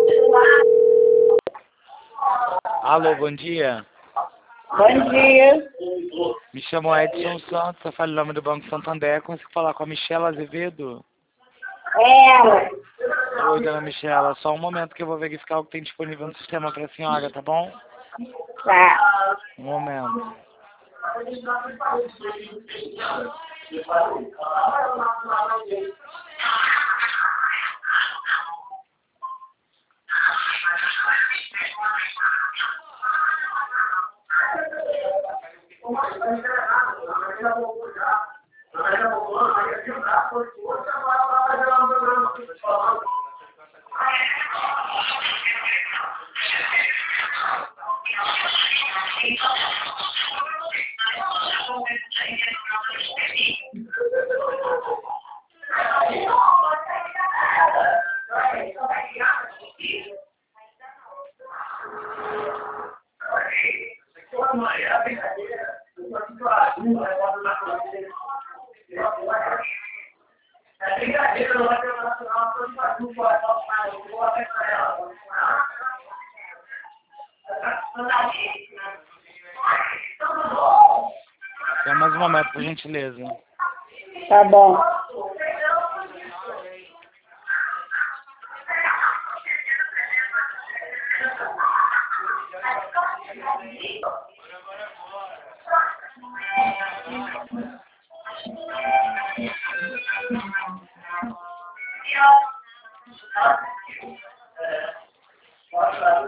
Alô, bom dia. Bom dia. Me chamo Edson Santos, eu falo em nome do Banco Santander. Consigo falar com a Michela Azevedo? Ela. Oi, dona Michela. Só um momento que eu vou verificar o que tem disponível no sistema para a senhora, tá bom? Tá. Um momento. Só mais um momento, por gentileza. Tá bom.